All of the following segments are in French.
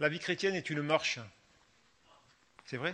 La vie chrétienne est une marche, c'est vrai.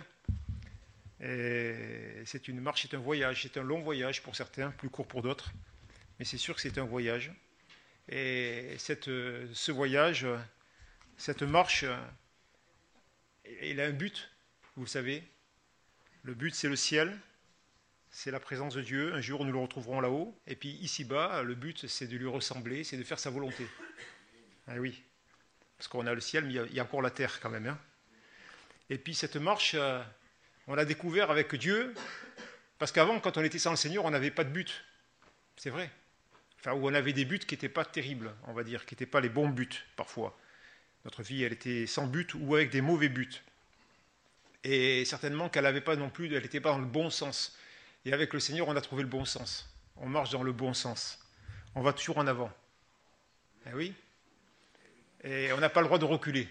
Et c'est une marche, c'est un voyage, c'est un long voyage pour certains, plus court pour d'autres, mais c'est sûr que c'est un voyage. Et ce voyage, cette marche, il a un but, vous le savez. Le but, c'est le ciel, c'est la présence de Dieu. Un jour, nous le retrouverons là-haut. Et puis ici-bas, le but, c'est de lui ressembler, c'est de faire sa volonté. Ah oui, parce qu'on a le ciel, mais il y a encore la terre quand même. Hein. Et puis cette marche, on l'a découvert avec Dieu, parce qu'avant, quand on était sans le Seigneur, on n'avait pas de but. C'est vrai. Enfin, où on avait des buts qui n'étaient pas terribles, on va dire, qui n'étaient pas les bons buts, parfois. Notre vie, elle était sans but ou avec des mauvais buts. Et certainement qu'elle n'avait pas non plus, elle n'était pas dans le bon sens. Et avec le Seigneur, on a trouvé le bon sens. On marche dans le bon sens. On va toujours en avant. Eh oui. Et on n'a pas le droit de reculer.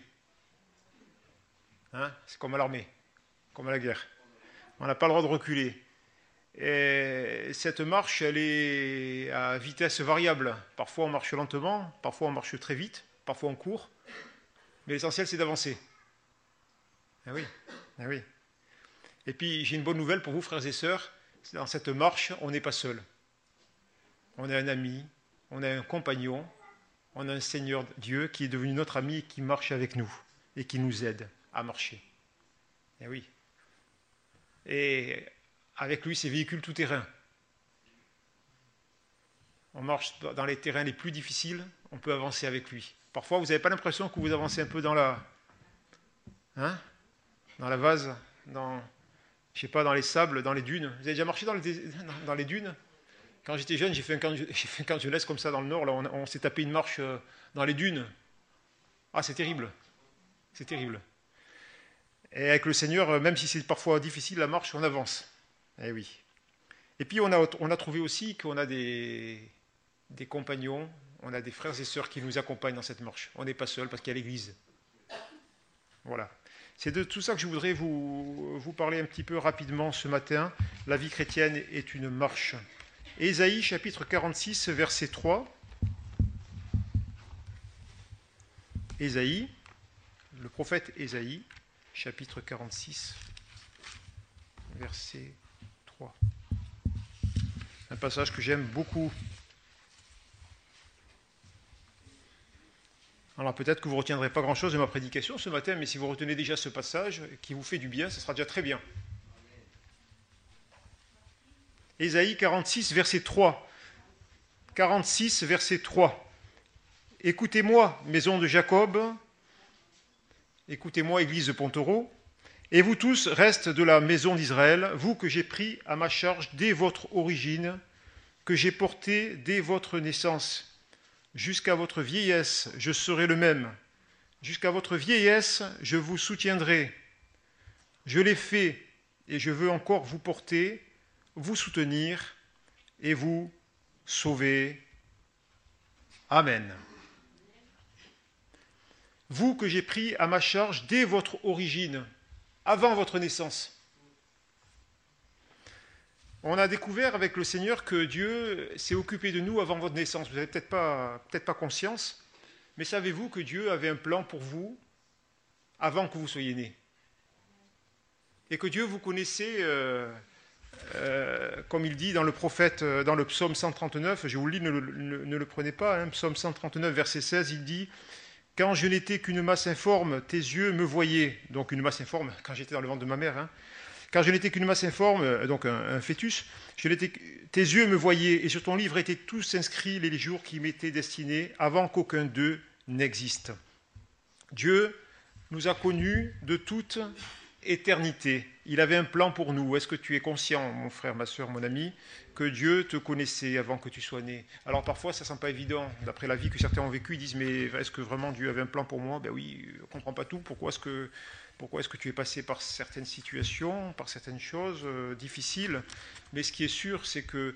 Hein, c'est comme à l'armée, comme à la guerre. On n'a pas le droit de reculer. Et cette marche, elle est à vitesse variable. Parfois, on marche lentement, parfois, on marche très vite, parfois, on court. Mais l'essentiel, c'est d'avancer. Eh oui, eh oui. Et puis, j'ai une bonne nouvelle pour vous, frères et sœurs. Dans cette marche, on n'est pas seul. On a un ami, on a un compagnon, on a un Seigneur Dieu qui est devenu notre ami et qui marche avec nous et qui nous aide à marcher. Eh oui. Et avec lui, c'est véhicule tout-terrain. On marche dans les terrains les plus difficiles, on peut avancer avec lui. Parfois, vous n'avez pas l'impression que vous avancez un peu dans la vase, je sais pas, dans les sables, dans les dunes. Vous avez déjà marché dans les dunes? Quand j'étais jeune, j'ai fait un camp de jeunesse comme ça dans le nord. Là, on s'est tapé une marche dans les dunes. Ah, c'est terrible. C'est terrible. Et avec le Seigneur, même si c'est parfois difficile, la marche, on avance. Eh oui. Et puis, on a trouvé aussi qu'on a des compagnons, on a des frères et sœurs qui nous accompagnent dans cette marche. On n'est pas seul parce qu'il y a l'Église. Voilà. C'est de tout ça que je voudrais vous parler un petit peu rapidement ce matin. La vie chrétienne est une marche. Ésaïe, chapitre 46, verset 3. Ésaïe, le prophète Ésaïe, chapitre 46, verset 3. Un passage que j'aime beaucoup. Alors peut-être que vous ne retiendrez pas grand-chose de ma prédication ce matin, mais si vous retenez déjà ce passage qui vous fait du bien, ce sera déjà très bien. Ésaïe 46, verset 3. 46, verset 3. Écoutez-moi, maison de Jacob, écoutez-moi, église de Pontereau, et vous tous, restes de la maison d'Israël, vous que j'ai pris à ma charge dès votre origine, que j'ai porté dès votre naissance. Jusqu'à votre vieillesse, je serai le même. Jusqu'à votre vieillesse, je vous soutiendrai. Je l'ai fait et je veux encore vous porter, vous soutenir et vous sauver. Amen. Vous que j'ai pris à ma charge dès votre origine, avant votre naissance. On a découvert avec le Seigneur que Dieu s'est occupé de nous avant votre naissance. Vous n'avez peut-être pas conscience, mais savez-vous que Dieu avait un plan pour vous avant que vous soyez nés? Et que Dieu vous connaissait, comme il dit dans le prophète, dans le psaume 139, je vous le lis, ne le prenez pas, hein, psaume 139, verset 16, il dit « Quand je n'étais qu'une masse informe, tes yeux me voyaient. » Donc une masse informe, quand j'étais dans le ventre de ma mère, hein. Car je n'étais qu'une masse informe, donc un fœtus, tes yeux me voyaient, et sur ton livre étaient tous inscrits les jours qui m'étaient destinés, avant qu'aucun d'eux n'existe. Dieu nous a connus de toute éternité. Il avait un plan pour nous. Est-ce que tu es conscient, mon frère, ma soeur, mon ami, que Dieu te connaissait avant que tu sois né? Alors parfois, ça ne semble pas évident. D'après la vie que certains ont vécue, ils disent, mais est-ce que vraiment Dieu avait un plan pour moi? Ben oui, on ne comprend pas tout. Pourquoi est-ce que tu es passé par certaines situations, par certaines choses difficiles? Mais ce qui est sûr, c'est que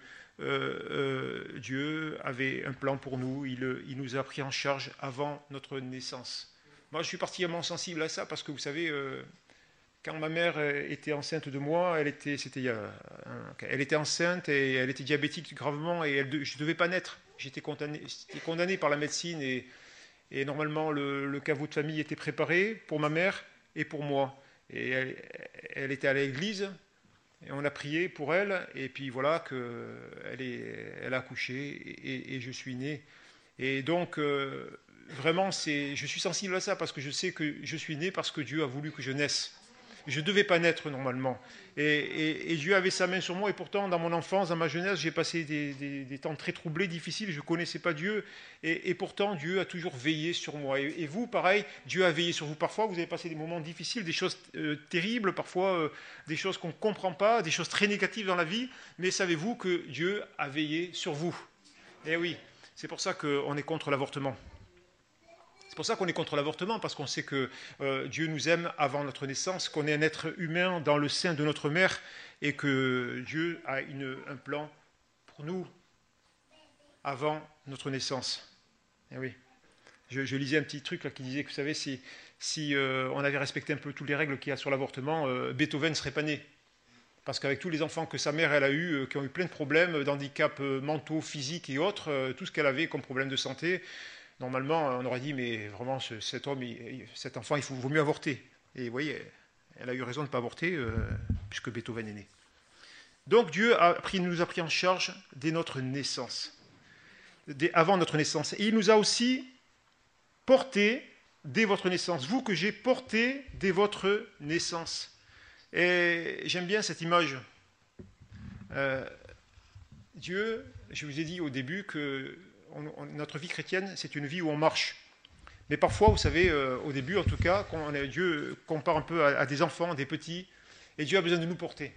Dieu avait un plan pour nous. Il nous a pris en charge avant notre naissance. Moi, je suis particulièrement sensible à ça parce que, vous savez, quand ma mère était enceinte de moi, elle était enceinte et elle était diabétique gravement et je ne devais pas naître. J'étais condamné par la médecine Et normalement, le caveau de famille était préparé pour ma mère et pour moi. Et elle était à l'église, et on a prié pour elle, et puis voilà elle a accouché, et je suis né. Et donc, vraiment, je suis sensible à ça, parce que je sais que je suis né parce que Dieu a voulu que je naisse. Je ne devais pas naître normalement. Et Dieu avait sa main sur moi, et pourtant, dans mon enfance, dans ma jeunesse, j'ai passé des temps très troublés, difficiles, je ne connaissais pas Dieu, et pourtant, Dieu a toujours veillé sur moi. Et vous, pareil, Dieu a veillé sur vous. Parfois, vous avez passé des moments difficiles, des choses terribles, parfois des choses qu'on ne comprend pas, des choses très négatives dans la vie, mais savez-vous que Dieu a veillé sur vous? Eh oui, c'est pour ça qu'on est contre l'avortement. C'est pour ça qu'on est contre l'avortement, parce qu'on sait que Dieu nous aime avant notre naissance, qu'on est un être humain dans le sein de notre mère, et que Dieu a un plan pour nous avant notre naissance. Et oui. Je lisais un petit truc là, qui disait que, vous savez, si on avait respecté un peu toutes les règles qu'il y a sur l'avortement, Beethoven ne serait pas né. Parce qu'avec tous les enfants que sa mère elle a eu, qui ont eu plein de problèmes, d'handicaps mentaux, physiques et autres, tout ce qu'elle avait comme problème de santé, normalement, on aurait dit, mais vraiment, cet enfant, vaut mieux avorter. Et vous voyez, elle a eu raison de ne pas avorter, puisque Beethoven est né. Donc Dieu nous a pris en charge dès notre naissance, avant notre naissance. Et il nous a aussi porté dès votre naissance. Vous que j'ai porté dès votre naissance. Et j'aime bien cette image. Dieu, je vous ai dit au début que notre vie chrétienne, c'est une vie où on marche. Mais parfois, vous savez, au début en tout cas, Dieu compare un peu à des enfants, des petits, et Dieu a besoin de nous porter.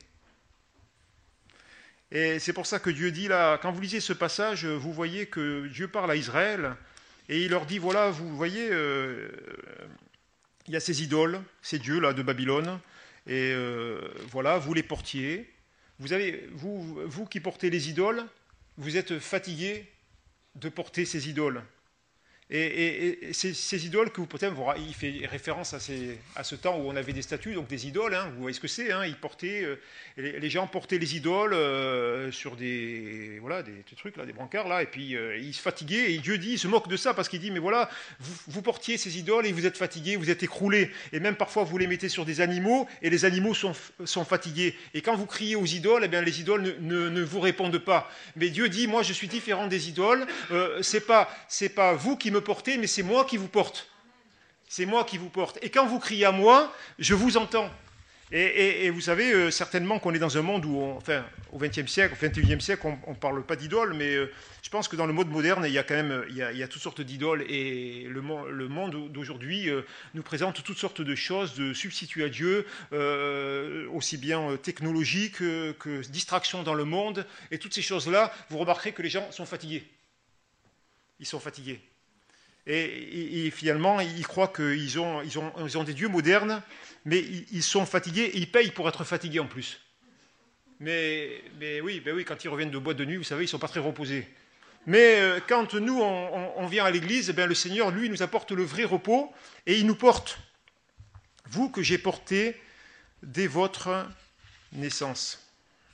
Et c'est pour ça que Dieu dit là, quand vous lisez ce passage, vous voyez que Dieu parle à Israël, et il leur dit, voilà, vous voyez, il y a ces idoles, ces dieux là de Babylone, et voilà, vous les portiez. Vous qui portez les idoles, vous êtes fatigués de porter ces idoles. Et ces idoles que vous portez, il fait référence à ce temps où on avait des statues, donc des idoles, hein, vous voyez ce que c'est, hein, les gens portaient les idoles sur des trucs, là, des brancards, là, et puis ils se fatiguaient, et Dieu dit, il se moque de ça, parce qu'il dit, mais voilà, vous portiez ces idoles, et vous êtes fatigués, vous êtes écroulés, et même parfois vous les mettez sur des animaux, et les animaux sont fatigués, et quand vous criez aux idoles, eh bien, les idoles ne vous répondent pas. Mais Dieu dit, moi je suis différent des idoles, c'est pas vous qui me porter, mais c'est moi qui vous porte. C'est moi qui vous porte. Et quand vous criez à moi, je vous entends. Et vous savez certainement qu'on est dans un monde où, au XXe siècle, au XXIe siècle, on ne parle pas d'idole, mais je pense que dans le monde moderne, il y a quand même il y a toutes sortes d'idoles. Et le monde d'aujourd'hui nous présente toutes sortes de choses, de substituts à Dieu, aussi bien technologiques que distractions dans le monde. Et toutes ces choses-là, vous remarquerez que les gens sont fatigués. Ils sont fatigués. Et finalement, ils croient qu'ils ont des dieux modernes, mais ils sont fatigués et ils payent pour être fatigués en plus. Mais oui, quand ils reviennent de boîte de nuit, vous savez, ils ne sont pas très reposés. Mais quand nous, on vient à l'église, le Seigneur, lui, nous apporte le vrai repos et il nous porte. Vous que j'ai porté dès votre naissance.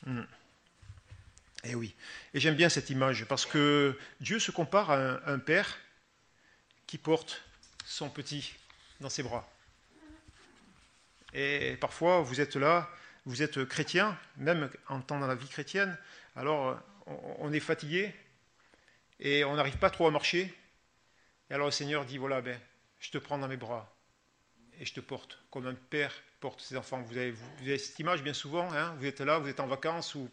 Et oui. Et j'aime bien cette image parce que Dieu se compare à un père qui porte son petit dans ses bras. Et parfois, vous êtes là, vous êtes chrétien, même en temps dans la vie chrétienne, alors on est fatigué et on n'arrive pas trop à marcher. Et alors le Seigneur dit, voilà, je te prends dans mes bras et je te porte, comme un père porte ses enfants. Vous avez cette image bien souvent, hein, vous êtes là, vous êtes en vacances, ou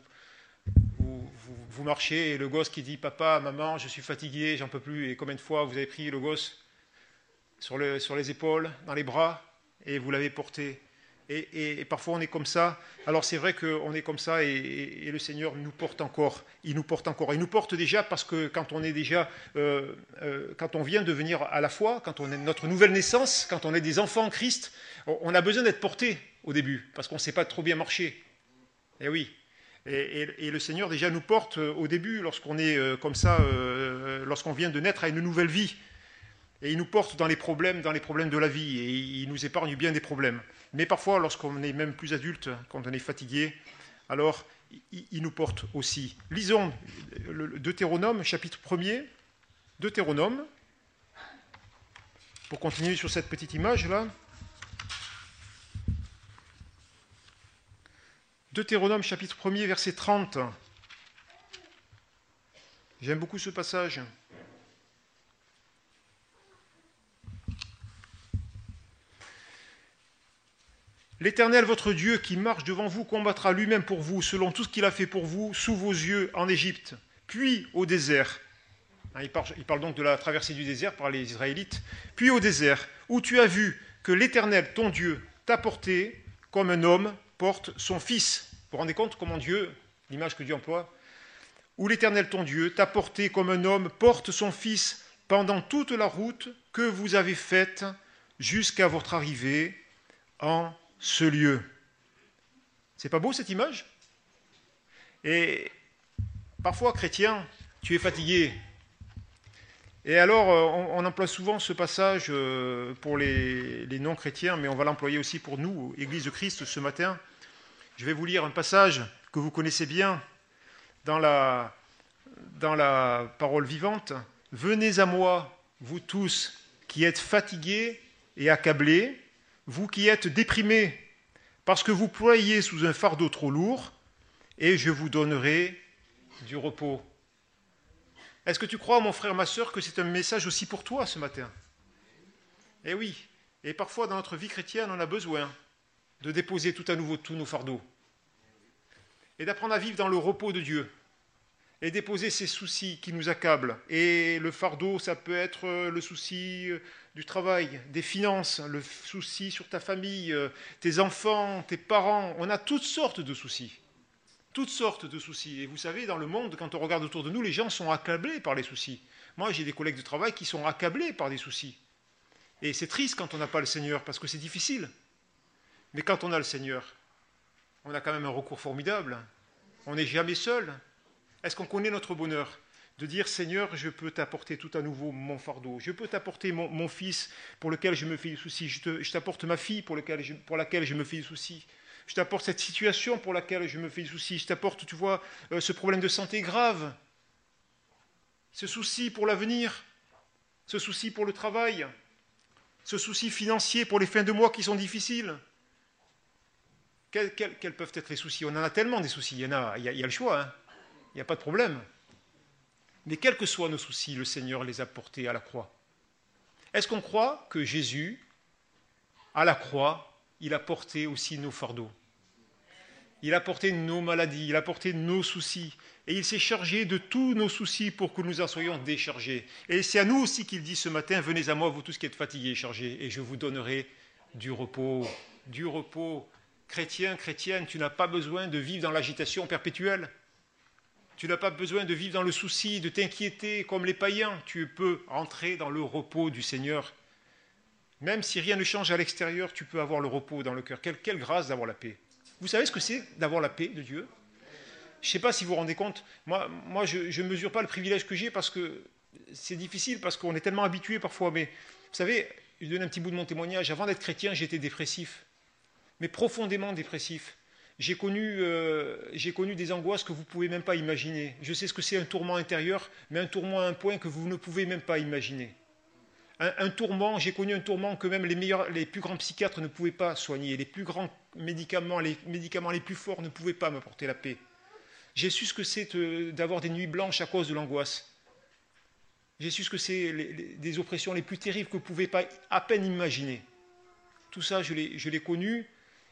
vous marchez et le gosse qui dit, papa, maman, je suis fatigué, j'en peux plus. Et combien de fois vous avez pris le gosse sur les épaules, dans les bras, et vous l'avez porté. Et parfois on est comme ça. Alors c'est vrai qu'on est comme ça et le Seigneur nous porte encore. Il nous porte encore. Il nous porte déjà parce que quand on est déjà, quand on vient de venir à la foi, quand on est notre nouvelle naissance, quand on est des enfants en Christ, on a besoin d'être porté au début parce qu'on ne sait pas trop bien marcher. Et oui. Et le Seigneur déjà nous porte au début lorsqu'on est comme ça, lorsqu'on vient de naître à une nouvelle vie. Et il nous porte dans les problèmes de la vie, et il nous épargne bien des problèmes. Mais parfois, lorsqu'on est même plus adulte, quand on est fatigué, alors il nous porte aussi. Lisons le Deutéronome, chapitre 1er. Deutéronome, pour continuer sur cette petite image-là. Deutéronome chapitre 1er, verset 30. J'aime beaucoup ce passage. L'Éternel, votre Dieu, qui marche devant vous, combattra lui-même pour vous, selon tout ce qu'il a fait pour vous, sous vos yeux, en Égypte, puis au désert. Il parle donc de la traversée du désert par les Israélites. Puis au désert, où tu as vu que l'Éternel, ton Dieu, t'a porté comme un homme porte son fils. Vous vous rendez compte comment Dieu, l'image que Dieu emploie, où l'Éternel, ton Dieu, t'a porté comme un homme porte son fils pendant toute la route que vous avez faite jusqu'à votre arrivée en ce lieu. C'est pas beau cette image? Et parfois, chrétien, tu es fatigué. Et alors, on emploie souvent ce passage pour les non-chrétiens, mais on va l'employer aussi pour nous, Église de Christ, ce matin. Je vais vous lire un passage que vous connaissez bien dans la parole vivante. « Venez à moi, vous tous qui êtes fatigués et accablés, vous qui êtes déprimés, parce que vous ployez sous un fardeau trop lourd, et je vous donnerai du repos. » Est-ce que tu crois, mon frère, ma sœur, que c'est un message aussi pour toi ce matin? Eh oui, et parfois dans notre vie chrétienne, on a besoin de déposer tout à nouveau tous nos fardeaux, et d'apprendre à vivre dans le repos de Dieu, et déposer ces soucis qui nous accablent. Et le fardeau, ça peut être le souci du travail, des finances, le souci sur ta famille, tes enfants, tes parents. On a toutes sortes de soucis. Toutes sortes de soucis. Et vous savez, dans le monde, quand on regarde autour de nous, les gens sont accablés par les soucis. Moi, j'ai des collègues de travail qui sont accablés par des soucis. Et c'est triste quand on n'a pas le Seigneur, parce que c'est difficile. Mais quand on a le Seigneur, on a quand même un recours formidable. On n'est jamais seul. Est-ce qu'on connaît notre bonheur? De dire, Seigneur, je peux t'apporter tout à nouveau mon fardeau. Je peux t'apporter mon fils pour lequel je me fais du souci. Je t'apporte ma fille pour laquelle je me fais du souci. Je t'apporte cette situation pour laquelle je me fais du souci. Je t'apporte, tu vois, ce problème de santé grave. Ce souci pour l'avenir. Ce souci pour le travail. Ce souci financier pour les fins de mois qui sont difficiles. Quels peuvent être les soucis? On en a tellement des soucis. Il y a le choix, hein. Il n'y a pas de problème. Mais quels que soient nos soucis, le Seigneur les a portés à la croix. Est-ce qu'on croit que Jésus, à la croix, il a porté aussi nos fardeaux? Il a porté nos maladies, il a porté nos soucis. Et il s'est chargé de tous nos soucis pour que nous en soyons déchargés. Et c'est à nous aussi qu'il dit ce matin, venez à moi, vous tous qui êtes fatigués et chargés, et je vous donnerai du repos. Du repos. Chrétien, chrétienne, tu n'as pas besoin de vivre dans l'agitation perpétuelle. Tu n'as pas besoin de vivre dans le souci, de t'inquiéter comme les païens. Tu peux entrer dans le repos du Seigneur. Même si rien ne change à l'extérieur, tu peux avoir le repos dans le cœur. Quelle grâce d'avoir la paix. Vous savez ce que c'est d'avoir la paix de Dieu? Je ne sais pas si vous vous rendez compte. Moi je ne mesure pas le privilège que j'ai parce que c'est difficile, parce qu'on est tellement habitué parfois. Mais vous savez, je donne un petit bout de mon témoignage. Avant d'être chrétien, j'étais dépressif. Mais profondément dépressif. J'ai connu des angoisses que vous ne pouvez même pas imaginer. Je sais ce que c'est un tourment intérieur, mais un tourment à un point que vous ne pouvez même pas imaginer. Un tourment, j'ai connu un tourment que même les plus grands psychiatres ne pouvaient pas soigner. Les plus grands médicaments les plus forts ne pouvaient pas m'apporter la paix. J'ai su ce que c'est d'avoir des nuits blanches à cause de l'angoisse. J'ai su ce que c'est des oppressions les plus terribles que vous ne pouvez pas à peine imaginer. Tout ça, je l'ai connu.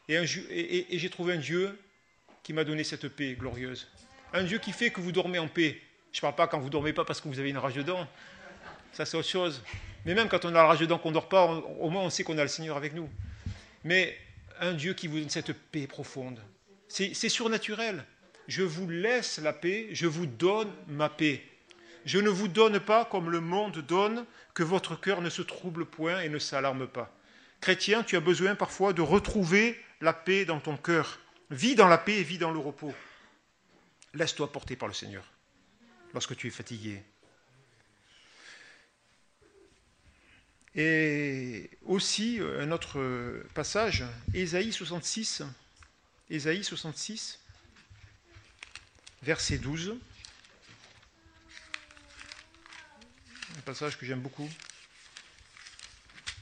Et j'ai trouvé un Dieu qui m'a donné cette paix glorieuse. Un Dieu qui fait que vous dormez en paix. Je ne parle pas quand vous ne dormez pas parce que vous avez une rage de dents. Ça, c'est autre chose. Mais même quand on a la rage de dents, qu'on ne dort pas, au moins on sait qu'on a le Seigneur avec nous. Mais un Dieu qui vous donne cette paix profonde. C'est surnaturel. Je vous laisse la paix, je vous donne ma paix. Je ne vous donne pas comme le monde donne, que votre cœur ne se trouble point et ne s'alarme pas. Chrétien, tu as besoin parfois de retrouver la paix dans ton cœur. Vis dans la paix et vis dans le repos. Laisse-toi porter par le Seigneur lorsque tu es fatigué. Et aussi, un autre passage, Ésaïe 66, verset 12. Un passage que j'aime beaucoup.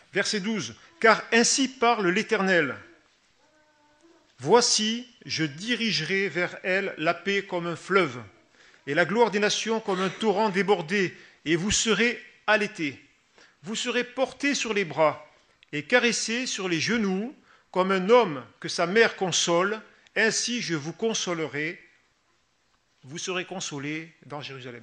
Verset 12. Car ainsi parle l'Éternel. Voici, je dirigerai vers elle la paix comme un fleuve, et la gloire des nations comme un torrent débordé, et vous serez allaités. Vous serez portés sur les bras et caressés sur les genoux, comme un homme que sa mère console, ainsi je vous consolerai. Vous serez consolés dans Jérusalem.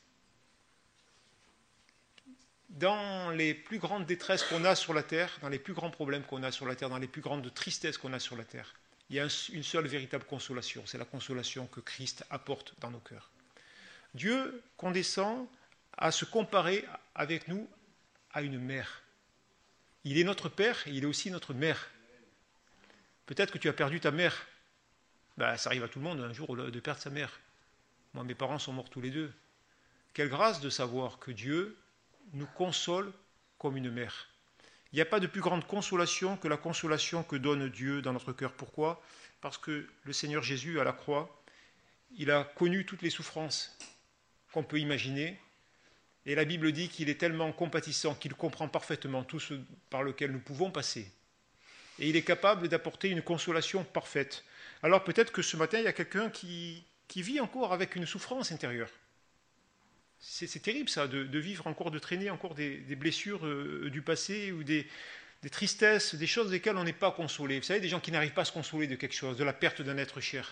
Dans les plus grandes détresses qu'on a sur la terre, dans les plus grands problèmes qu'on a sur la terre, dans les plus grandes tristesses qu'on a sur la terre, il y a une seule véritable consolation, c'est la consolation que Christ apporte dans nos cœurs. Dieu condescend à se comparer avec nous à une mère. Il est notre père et il est aussi notre mère. Peut-être que tu as perdu ta mère. Ça arrive à tout le monde un jour de perdre sa mère. Moi, mes parents sont morts tous les deux. Quelle grâce de savoir que Dieu nous console comme une mère. Il n'y a pas de plus grande consolation que la consolation que donne Dieu dans notre cœur. Pourquoi ? Parce que le Seigneur Jésus, à la croix, il a connu toutes les souffrances qu'on peut imaginer. Et la Bible dit qu'il est tellement compatissant qu'il comprend parfaitement tout ce par lequel nous pouvons passer. Et il est capable d'apporter une consolation parfaite. Alors peut-être que ce matin, il y a quelqu'un qui vit encore avec une souffrance intérieure. C'est terrible ça, de vivre encore, de traîner encore des blessures du passé ou des tristesses, des choses desquelles on n'est pas consolé. Vous savez, des gens qui n'arrivent pas à se consoler de quelque chose, de la perte d'un être cher.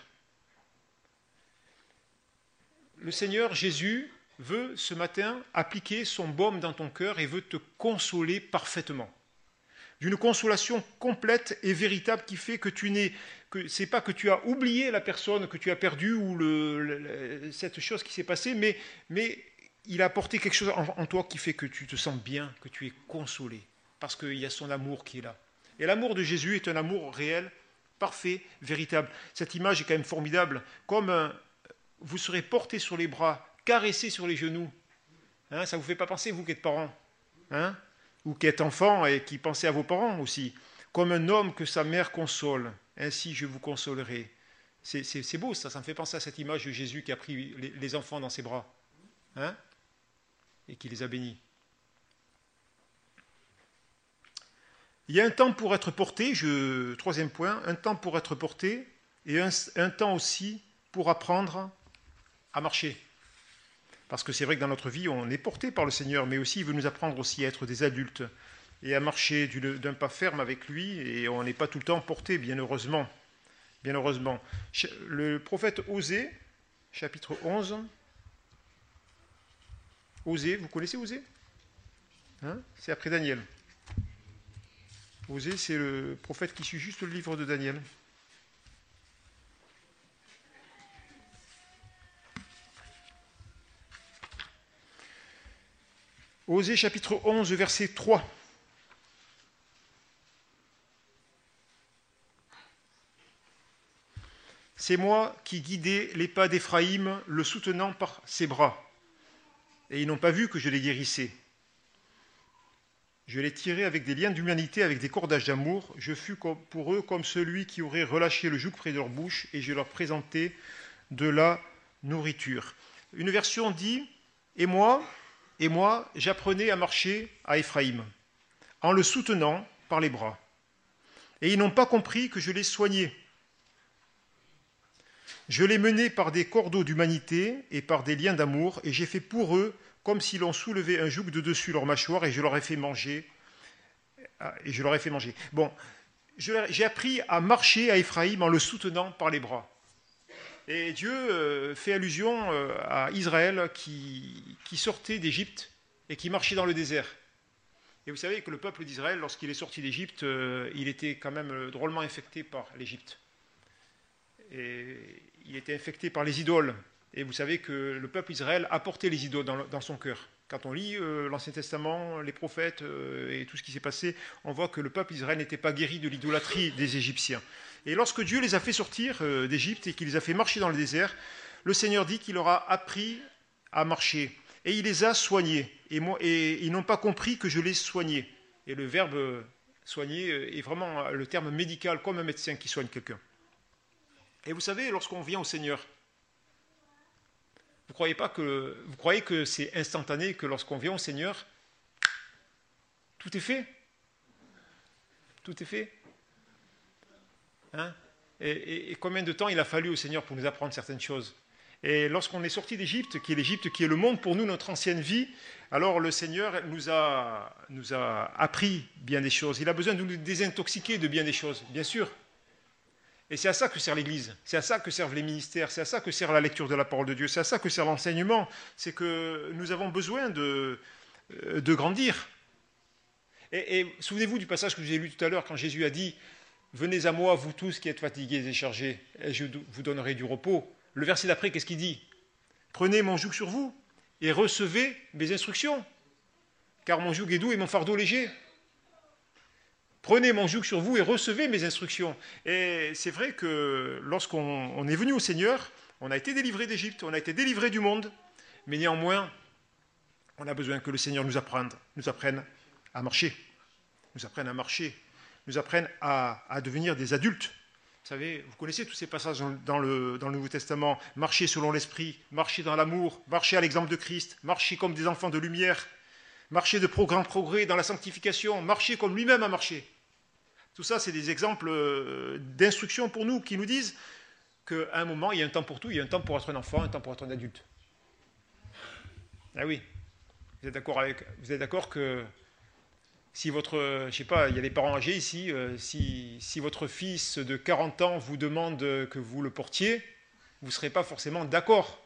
Le Seigneur Jésus veut ce matin appliquer son baume dans ton cœur et veut te consoler parfaitement. D'une consolation complète et véritable qui fait que c'est pas que tu as oublié la personne que tu as perdue ou cette chose qui s'est passée, mais il a apporté quelque chose en toi qui fait que tu te sens bien, que tu es consolé, parce qu'il y a son amour qui est là. Et l'amour de Jésus est un amour réel, parfait, véritable. Cette image est quand même formidable. Comme vous serez portés sur les bras, caressés sur les genoux. Ça ne vous fait pas penser, vous qui êtes parents, ou qui êtes enfants et qui pensez à vos parents aussi. Comme un homme que sa mère console, ainsi je vous consolerai. C'est beau ça me fait penser à cette image de Jésus qui a pris les enfants dans ses bras. Et qui les a bénis. Il y a un temps pour être porté, troisième point, un temps pour être porté et un temps aussi pour apprendre à marcher. Parce que c'est vrai que dans notre vie, on est porté par le Seigneur, mais aussi il veut nous apprendre aussi à être des adultes et à marcher d'un pas ferme avec lui, et on n'est pas tout le temps porté, bien heureusement. Bien heureusement. Le prophète Osée, chapitre 11, Osée, vous connaissez Osée ? C'est après Daniel. Osée, c'est le prophète qui suit juste le livre de Daniel. Osée, chapitre 11, verset 3. C'est moi qui guidais les pas d'Éphraïm, le soutenant par ses bras. Et ils n'ont pas vu que je les guérissais. Je les tirais avec des liens d'humanité, avec des cordages d'amour. Je fus pour eux comme celui qui aurait relâché le joug près de leur bouche, et je leur présentais de la nourriture. Une version dit « Et moi, j'apprenais à marcher à Éphraïm, en le soutenant par les bras. Et ils n'ont pas compris que je les soignais. Je les menais par des cordeaux d'humanité et par des liens d'amour, et j'ai fait pour eux comme si l'on soulevait un joug de dessus leur mâchoire, et je leur ai fait manger. Bon, j'ai appris à marcher à Éphraïm en le soutenant par les bras. Et Dieu fait allusion à Israël qui sortait d'Égypte et qui marchait dans le désert. Et vous savez que le peuple d'Israël, lorsqu'il est sorti d'Égypte, il était quand même drôlement infecté par l'Égypte. Et il était infecté par les idoles. Et vous savez que le peuple d'Israël a porté les idoles dans son cœur. Quand on lit l'Ancien Testament, les prophètes et tout ce qui s'est passé, on voit que le peuple d'Israël n'était pas guéri de l'idolâtrie des Égyptiens. Et lorsque Dieu les a fait sortir d'Égypte et qu'il les a fait marcher dans le désert, le Seigneur dit qu'il leur a appris à marcher. Et il les a soignés. Et ils n'ont pas compris que je les soignais. Et le verbe soigner est vraiment le terme médical, comme un médecin qui soigne quelqu'un. Et vous savez, lorsqu'on vient au Seigneur, vous croyez que c'est instantané, que lorsqu'on vient au Seigneur, tout est fait ? Tout est fait. Hein? Et combien de temps il a fallu au Seigneur pour nous apprendre certaines choses? Et lorsqu'on est sorti d'Égypte, qui est le monde pour nous, notre ancienne vie, alors le Seigneur nous a appris bien des choses. Il a besoin de nous désintoxiquer de bien des choses, bien sûr. Et c'est à ça que sert l'Église, c'est à ça que servent les ministères, c'est à ça que sert la lecture de la parole de Dieu, c'est à ça que sert l'enseignement. C'est que nous avons besoin de grandir. Et souvenez-vous du passage que je vous ai lu tout à l'heure, quand Jésus a dit « Venez à moi, vous tous qui êtes fatigués et chargés, et je vous donnerai du repos ». Le verset d'après, qu'est-ce qu'il dit? Prenez mon joug sur vous et recevez mes instructions, car mon joug est doux et mon fardeau léger. Prenez mon joug sur vous et recevez mes instructions. Et c'est vrai que lorsqu'on est venu au Seigneur, on a été délivré d'Égypte, on a été délivré du monde, mais néanmoins, on a besoin que le Seigneur nous apprenne à marcher, nous apprenne à devenir des adultes. Vous savez, vous connaissez tous ces passages dans le Nouveau Testament. Marcher selon l'Esprit, marcher dans l'amour, marcher à l'exemple de Christ, marcher comme des enfants de lumière, marcher de grand progrès dans la sanctification, marcher comme lui-même a marché. Tout ça, c'est des exemples d'instruction pour nous qui nous disent qu'à un moment, il y a un temps pour tout, il y a un temps pour être un enfant, un temps pour être un adulte. Ah oui, vous êtes d'accord que si votre, je sais pas, il y a des parents âgés ici, si votre fils de 40 ans vous demande que vous le portiez, vous ne serez pas forcément d'accord.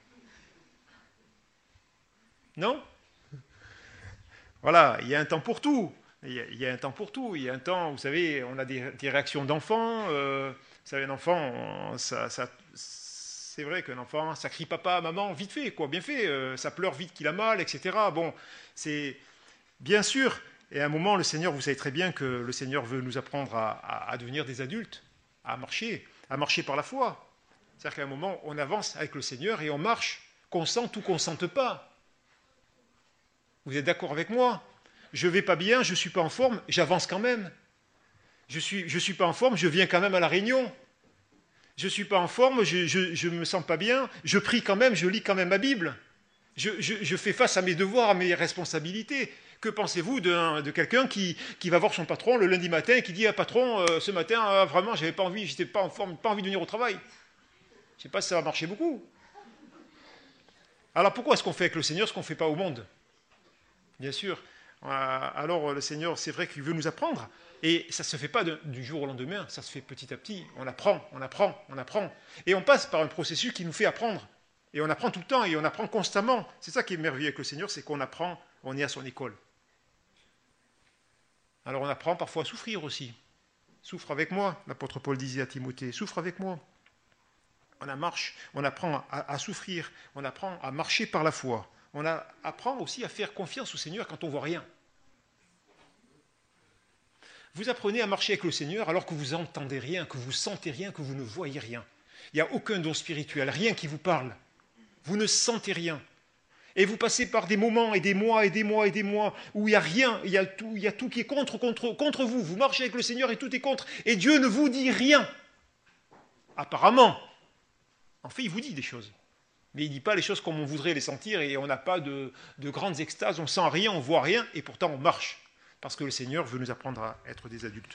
Non? Voilà, il y a un temps pour tout. Il y a un temps pour tout. Il y a un temps, vous savez, on a des réactions d'enfants. Vous savez, un enfant, c'est vrai qu'un enfant, ça crie papa, maman, vite fait, quoi, bien fait. Ça pleure vite qu'il a mal, etc. Bon, c'est bien sûr. Et à un moment, le Seigneur, vous savez très bien que le Seigneur veut nous apprendre à devenir des adultes, à marcher par la foi. C'est-à-dire qu'à un moment, on avance avec le Seigneur et on marche, qu'on sente ou qu'on ne sente pas. Vous êtes d'accord avec moi? Je ne vais pas bien, je ne suis pas en forme, j'avance quand même. Je suis pas en forme, je viens quand même à la réunion. Je ne suis pas en forme, je ne me sens pas bien, je prie quand même, je lis quand même ma Bible. Je fais face à mes devoirs, à mes responsabilités. Que pensez-vous de quelqu'un qui va voir son patron le lundi matin et qui dit « Patron, ce matin, vraiment, j'avais pas envie, j'étais pas en forme, pas envie de venir au travail. » Je ne sais pas si ça va marcher beaucoup. Alors pourquoi est-ce qu'on fait avec le Seigneur ce qu'on ne fait pas au monde? Bien sûr. Alors le Seigneur, c'est vrai qu'il veut nous apprendre. Et ça ne se fait pas du jour au lendemain, ça se fait petit à petit. On apprend. Et on passe par un processus qui nous fait apprendre. Et on apprend tout le temps et on apprend constamment. C'est ça qui est merveilleux avec le Seigneur, c'est qu'on apprend, on est à son école. Alors on apprend parfois à souffrir aussi. Souffre avec moi, l'apôtre Paul disait à Timothée, souffre avec moi. On apprend à souffrir, on apprend à marcher par la foi. On apprend aussi à faire confiance au Seigneur quand on ne voit rien. Vous apprenez à marcher avec le Seigneur alors que vous n'entendez rien, que vous sentez rien, que vous ne voyez rien. Il n'y a aucun don spirituel, rien qui vous parle. Vous ne sentez rien. Et vous passez par des moments et des mois où il n'y a rien, il y a tout qui est contre vous. Vous marchez avec le Seigneur et tout est contre. Et Dieu ne vous dit rien. Apparemment. En fait, il vous dit des choses. Mais il ne dit pas les choses comme on voudrait les sentir et on n'a pas de grandes extases, on ne sent rien, on ne voit rien et pourtant on marche. Parce que le Seigneur veut nous apprendre à être des adultes.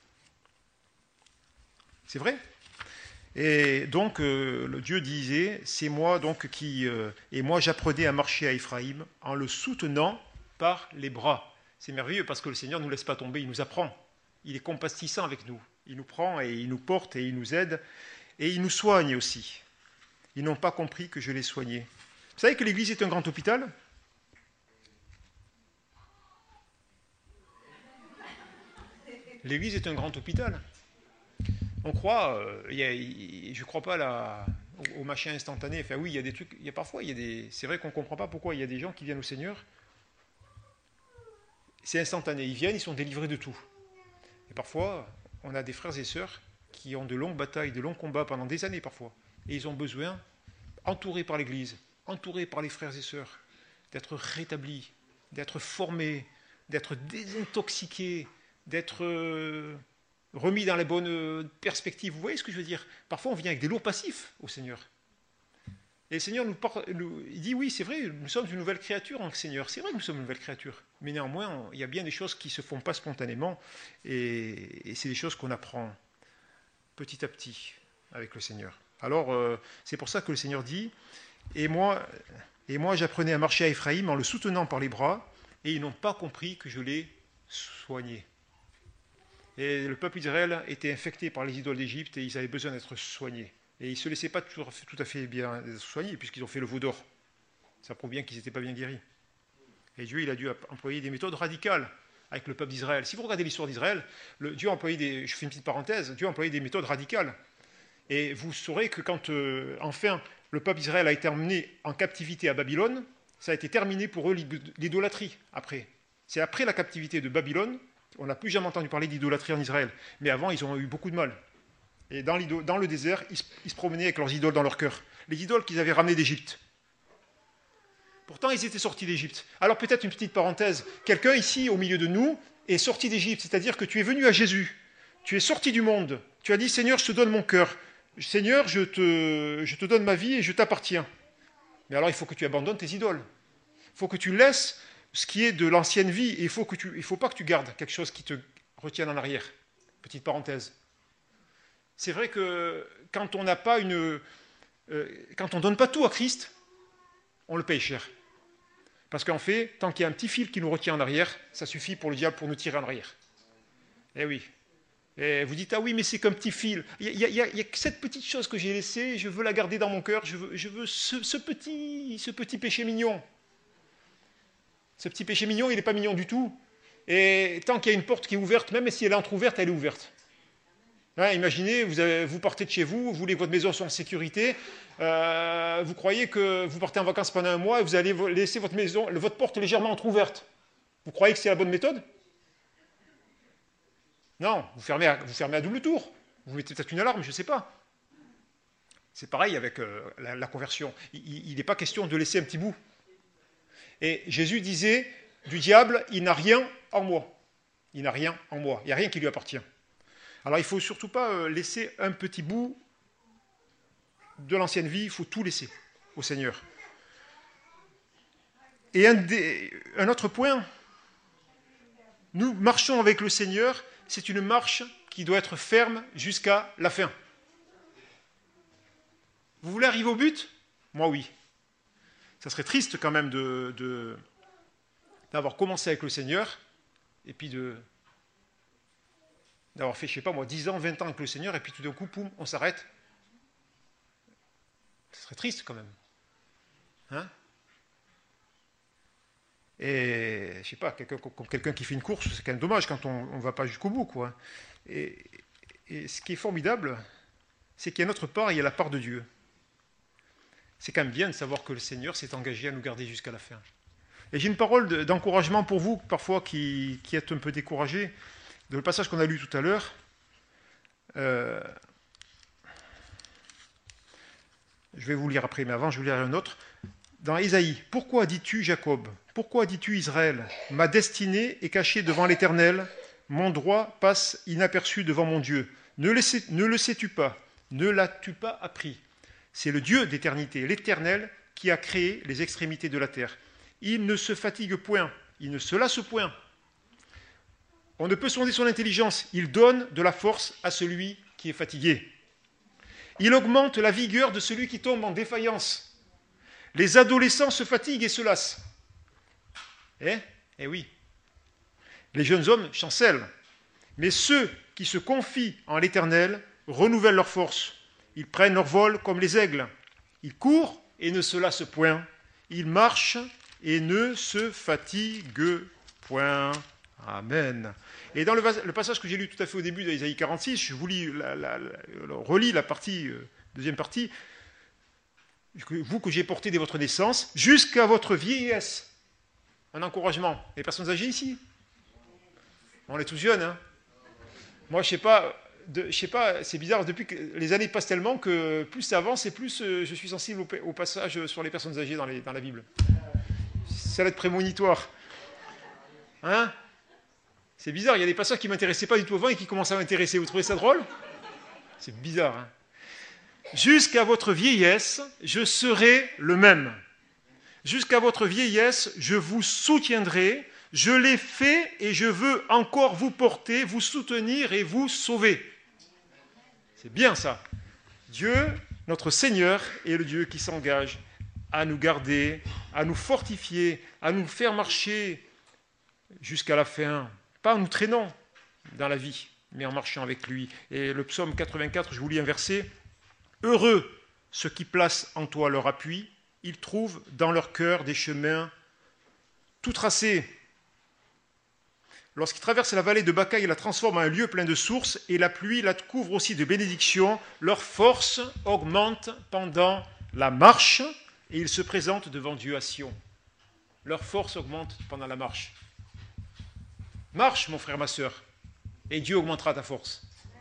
C'est vrai ? Et donc, le Dieu disait, c'est moi donc qui... et moi j'apprenais à marcher à Éphraïm en le soutenant par les bras. C'est merveilleux parce que le Seigneur ne nous laisse pas tomber, il nous apprend. Il est compatissant avec nous. Il nous prend et il nous porte et il nous aide. Et il nous soigne aussi. Ils n'ont pas compris que je les soignais. Vous savez que l'Église est un grand hôpital ? L'Église est un grand hôpital. On croit, je ne crois pas au machin instantané. Enfin oui, il y a des trucs, c'est vrai qu'on ne comprend pas pourquoi il y a des gens qui viennent au Seigneur. C'est instantané, ils viennent, ils sont délivrés de tout. Et parfois, on a des frères et sœurs qui ont de longues batailles, de longs combats pendant des années parfois. Et ils ont besoin, entourés par l'Église, entourés par les frères et sœurs, d'être rétablis, d'être formés, d'être désintoxiqués, d'être remis dans les bonnes perspectives. Vous voyez ce que je veux dire? Parfois, on vient avec des lourds passifs au Seigneur. Et le Seigneur il dit oui, c'est vrai, nous sommes une nouvelle créature en Seigneur. C'est vrai que nous sommes une nouvelle créature. Mais néanmoins, il y a bien des choses qui ne se font pas spontanément. Et c'est des choses qu'on apprend petit à petit avec le Seigneur. Alors, c'est pour ça que le Seigneur dit, et moi j'apprenais à marcher à Éphraïm en le soutenant par les bras, et ils n'ont pas compris que je l'ai soigné. Et le peuple d'Israël était infecté par les idoles d'Égypte et ils avaient besoin d'être soignés. Et ils ne se laissaient pas tout à fait bien soignés puisqu'ils ont fait le veau d'or. Ça prouve bien qu'ils n'étaient pas bien guéris. Et Dieu, il a dû employer des méthodes radicales avec le peuple d'Israël. Si vous regardez l'histoire d'Israël, Dieu a employé je fais une petite parenthèse, Dieu a employé des méthodes radicales. Et vous saurez que quand, enfin, le peuple d'Israël a été emmené en captivité à Babylone, ça a été terminé pour eux l'idolâtrie après. C'est après la captivité de Babylone, on n'a plus jamais entendu parler d'idolâtrie en Israël. Mais avant, ils ont eu beaucoup de mal. Et dans le désert, ils se promenaient avec leurs idoles dans leur cœur. Les idoles qu'ils avaient ramenées d'Égypte. Pourtant, ils étaient sortis d'Égypte. Alors peut-être une petite parenthèse. Quelqu'un ici, au milieu de nous, est sorti d'Égypte. C'est-à-dire que tu es venu à Jésus. Tu es sorti du monde. Tu as dit, Seigneur, je te donne mon cœur. Seigneur, je te donne ma vie et je t'appartiens. Mais alors, il faut que tu abandonnes tes idoles. Il faut que tu laisses ce qui est de l'ancienne vie. Et il ne faut pas que tu gardes quelque chose qui te retienne en arrière. Petite parenthèse. C'est vrai que quand on n'a pas quand on ne donne pas tout à Christ, on le paye cher. Parce qu'en fait, tant qu'il y a un petit fil qui nous retient en arrière, ça suffit pour le diable pour nous tirer en arrière. Eh oui. Et vous dites, ah oui, mais c'est qu'un petit fil. Il y a cette petite chose que j'ai laissée, je veux la garder dans mon cœur, je veux ce petit péché mignon. Ce petit péché mignon, il n'est pas mignon du tout. Et tant qu'il y a une porte qui est ouverte, même si elle est entrouverte, elle est ouverte. Hein, imaginez, vous partez de chez vous, vous voulez que votre maison soit en sécurité, vous croyez que vous partez en vacances pendant un mois et vous allez laisser votre porte légèrement entrouverte. Vous croyez que c'est la bonne méthode? Non, vous fermez à double tour. Vous mettez peut-être une alarme, je ne sais pas. C'est pareil avec la conversion. Il n'est pas question de laisser un petit bout. Et Jésus disait, du diable, il n'a rien en moi. Il n'a rien en moi. Il n'y a rien qui lui appartient. Alors il ne faut surtout pas laisser un petit bout de l'ancienne vie, il faut tout laisser au Seigneur. Et un autre point, nous marchons avec le Seigneur, c'est une marche qui doit être ferme jusqu'à la fin. Vous voulez arriver au but? Moi oui. Ça serait triste quand même d'avoir commencé avec le Seigneur et puis d'avoir fait, je ne sais pas moi, 10 ans, 20 ans avec le Seigneur, et puis tout d'un coup, poum, on s'arrête. Ce serait triste quand même. Hein? Et, je ne sais pas, quelqu'un qui fait une course, c'est quand même dommage quand on ne va pas jusqu'au bout, quoi. Et ce qui est formidable, c'est qu'il y a notre part, il y a la part de Dieu. C'est quand même bien de savoir que le Seigneur s'est engagé à nous garder jusqu'à la fin. Et j'ai une parole d'encouragement pour vous, parfois, qui êtes un peu découragés. Dans le passage qu'on a lu tout à l'heure, je vais vous lire après, mais avant je vais vous lire un autre. Dans Ésaïe, « Pourquoi dis-tu Jacob? Pourquoi dis-tu Israël? Ma destinée est cachée devant l'Éternel, mon droit passe inaperçu devant mon Dieu. Ne le sais-tu pas? Ne l'as-tu pas appris? C'est le Dieu d'éternité, l'Éternel, qui a créé les extrémités de la terre. Il ne se fatigue point, il ne se lasse point. On ne peut sonder son intelligence. Il donne de la force à celui qui est fatigué. Il augmente la vigueur de celui qui tombe en défaillance. Les adolescents se fatiguent et se lassent. Eh oui. Les jeunes hommes chancellent. Mais ceux qui se confient en l'Éternel renouvellent leur force. Ils prennent leur vol comme les aigles. Ils courent et ne se lassent point. Ils marchent et ne se fatiguent point. Amen. Et dans le passage que j'ai lu tout à fait au début d'Ésaïe 46, je vous relis la deuxième partie. Vous que j'ai porté dès votre naissance, jusqu'à votre vieillesse. Un encouragement. Les personnes âgées ici? On est tous jeunes, hein? Moi, je sais pas, c'est bizarre, depuis que les années passent tellement que plus ça avance et plus je suis sensible au passage sur les personnes âgées dans la Bible. Ça va être prémonitoire. Hein? C'est bizarre, il y a des passages qui ne m'intéressaient pas du tout avant et qui commencent à m'intéresser. Vous trouvez ça drôle? C'est bizarre. Hein? Jusqu'à votre vieillesse, je serai le même. Jusqu'à votre vieillesse, je vous soutiendrai. Je l'ai fait et je veux encore vous porter, vous soutenir et vous sauver. C'est bien ça. Dieu, notre Seigneur, est le Dieu qui s'engage à nous garder, à nous fortifier, à nous faire marcher jusqu'à la fin. Pas en nous traînant dans la vie, mais en marchant avec lui. Et le psaume 84, je vous lis un verset. « Heureux ceux qui placent en toi leur appui, ils trouvent dans leur cœur des chemins tout tracés. Lorsqu'ils traversent la vallée de Baca, ils la transforment en un lieu plein de sources, et la pluie la couvre aussi de bénédictions. Leur force augmente pendant la marche, et ils se présentent devant Dieu à Sion. » Leur force augmente pendant la marche. Marche, mon frère, ma sœur, et Dieu augmentera ta force.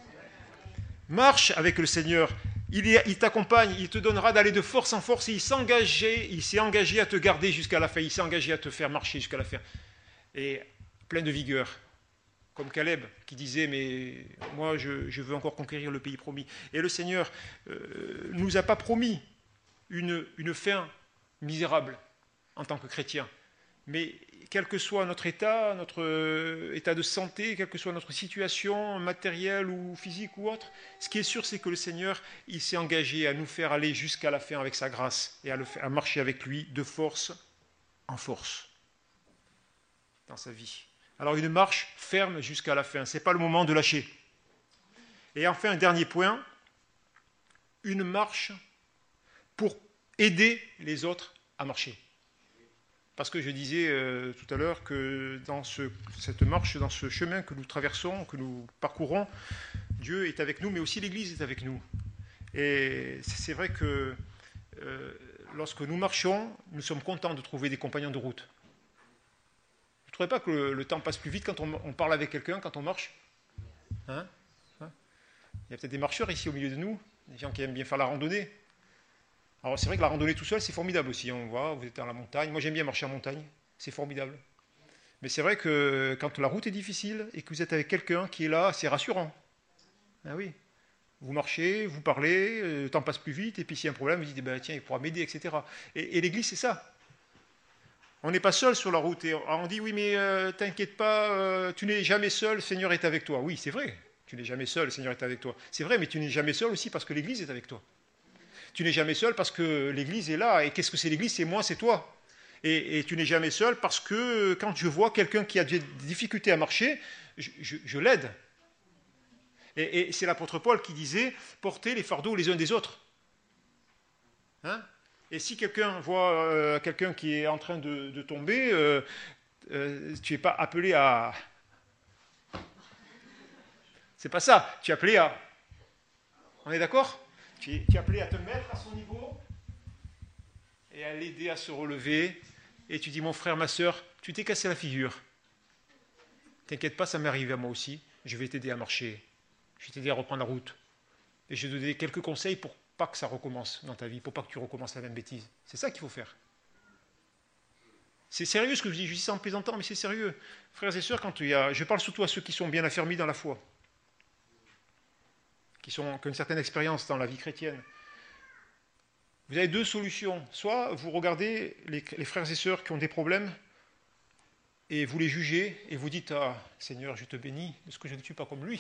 Marche avec le Seigneur. Il t'accompagne, il te donnera d'aller de force en force, et il s'est engagé à te garder jusqu'à la fin, il s'est engagé à te faire marcher jusqu'à la fin. Et plein de vigueur, comme Caleb qui disait, mais moi je veux encore conquérir le pays promis. Et le Seigneur ne nous a pas promis une fin misérable en tant que chrétien. Mais quel que soit notre état de santé, quelle que soit notre situation matérielle ou physique ou autre, ce qui est sûr, c'est que le Seigneur, il s'est engagé à nous faire aller jusqu'à la fin avec sa grâce et à marcher avec lui de force en force dans sa vie. Alors une marche ferme jusqu'à la fin, ce n'est pas le moment de lâcher. Et enfin, un dernier point, une marche pour aider les autres à marcher. Parce que je disais tout à l'heure que dans cette marche, dans ce chemin que nous traversons, que nous parcourons, Dieu est avec nous, mais aussi l'Église est avec nous. Et c'est vrai que lorsque nous marchons, nous sommes contents de trouver des compagnons de route. Vous ne trouvez pas que le temps passe plus vite quand on parle avec quelqu'un, quand on marche, hein? Il y a peut-être des marcheurs ici au milieu de nous, des gens qui aiment bien faire la randonnée. Alors c'est vrai que la randonnée tout seul, c'est formidable aussi. On voit, vous êtes dans la montagne. Moi j'aime bien marcher en montagne, c'est formidable. Mais c'est vrai que quand la route est difficile et que vous êtes avec quelqu'un qui est là, c'est rassurant. Ah oui. Vous marchez, vous parlez, le temps passe plus vite, et puis s'il y a un problème, vous dites, ben, tiens, il pourra m'aider, etc. Et l'Église, c'est ça. On n'est pas seul sur la route. Et on dit, oui, mais t'inquiète pas, tu n'es jamais seul, le Seigneur est avec toi. Oui, c'est vrai, tu n'es jamais seul, le Seigneur est avec toi. C'est vrai, mais tu n'es jamais seul aussi parce que l'Église est avec toi. Tu n'es jamais seul parce que l'Église est là. Et qu'est-ce que c'est l'Église? C'est moi, c'est toi. Et tu n'es jamais seul parce que quand je vois quelqu'un qui a des difficultés à marcher, je l'aide. Et c'est l'apôtre Paul qui disait « Portez les fardeaux les uns des autres hein ». Et si quelqu'un voit quelqu'un qui est en train de tomber, tu n'es pas appelé à... C'est pas ça, tu es appelé à... On est d'accord? Tu es appelé à te mettre à son niveau et à l'aider à se relever. Et tu dis, mon frère, ma soeur, tu t'es cassé la figure. T'inquiète pas, ça m'est arrivé à moi aussi. Je vais t'aider à marcher. Je vais t'aider à reprendre la route. Et je vais te donner quelques conseils pour pas que ça recommence dans ta vie, pour pas que tu recommences la même bêtise. C'est ça qu'il faut faire. C'est sérieux ce que je dis ça en plaisantant, mais c'est sérieux. Frères et sœurs, je parle surtout à ceux qui sont bien affermis dans la foi, qui ont une certaine expérience dans la vie chrétienne. Vous avez deux solutions. Soit vous regardez les frères et sœurs qui ont des problèmes et vous les jugez et vous dites « Ah, Seigneur, je te bénis, parce que je ne suis pas comme lui. »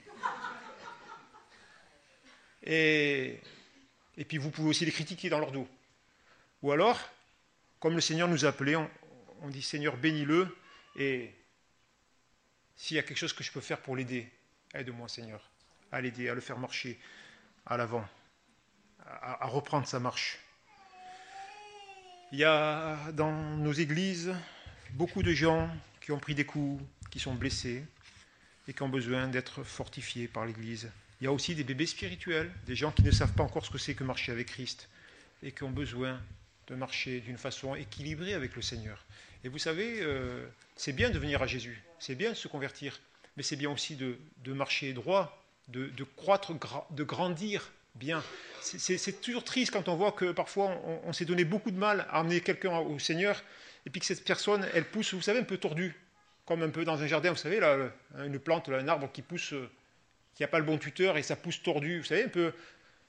Et puis vous pouvez aussi les critiquer dans leur dos. Ou alors, comme le Seigneur nous a appelés, on dit « Seigneur, bénis-le, et s'il y a quelque chose que je peux faire pour l'aider, aide-moi, Seigneur, à l'aider, à le faire marcher à l'avant, à reprendre sa marche. » Il y a dans nos églises beaucoup de gens qui ont pris des coups, qui sont blessés et qui ont besoin d'être fortifiés par l'Église. Il y a aussi des bébés spirituels, des gens qui ne savent pas encore ce que c'est que marcher avec Christ et qui ont besoin de marcher d'une façon équilibrée avec le Seigneur. Et vous savez, c'est bien de venir à Jésus, c'est bien de se convertir, mais c'est bien aussi de marcher droit, de croître, de grandir bien. C'est toujours triste quand on voit que parfois on s'est donné beaucoup de mal à amener quelqu'un au Seigneur et puis que cette personne, elle pousse, vous savez, un peu tordue, comme un peu dans un jardin, vous savez, là, une plante, là, un arbre qui pousse, qui n'a pas le bon tuteur et ça pousse tordu, vous savez, un peu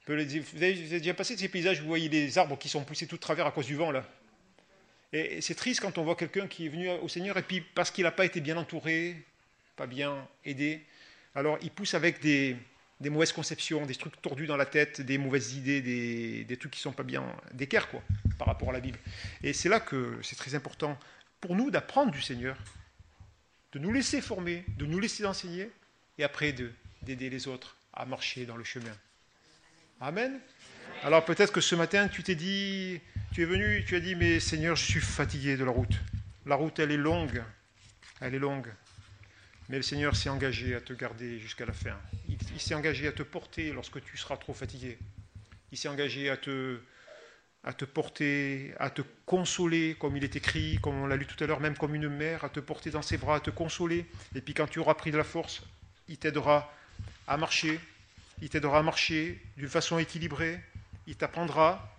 Vous avez déjà passé de ces paysages où vous voyez des arbres qui sont poussés tout de travers à cause du vent, là. Et c'est triste quand on voit quelqu'un qui est venu au Seigneur et puis parce qu'il n'a pas été bien entouré, pas bien aidé, alors il pousse avec des mauvaises conceptions, des trucs tordus dans la tête, des mauvaises idées, des trucs qui ne sont pas bien, d'équerre, quoi, par rapport à la Bible. Et c'est là que c'est très important pour nous d'apprendre du Seigneur, de nous laisser former, de nous laisser enseigner, et après d'aider les autres à marcher dans le chemin. Amen. Alors peut-être que ce matin, tu t'es dit, tu es venu, tu as dit, mais Seigneur, je suis fatigué de la route. La route, elle est longue. Elle est longue. Mais le Seigneur s'est engagé à te garder jusqu'à la fin. Il s'est engagé à te porter lorsque tu seras trop fatigué. Il s'est engagé à te porter, à te consoler, comme il est écrit, comme on l'a lu tout à l'heure, même comme une mère, à te porter dans ses bras, à te consoler. Et puis quand tu auras pris de la force, il t'aidera à marcher. Il t'aidera à marcher d'une façon équilibrée. Il t'apprendra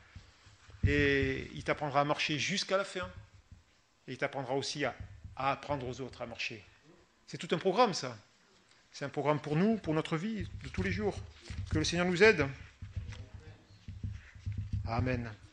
à marcher jusqu'à la fin. Et il t'apprendra aussi à apprendre aux autres à marcher. C'est tout un programme, ça. C'est un programme pour nous, pour notre vie de tous les jours. Que le Seigneur nous aide. Amen.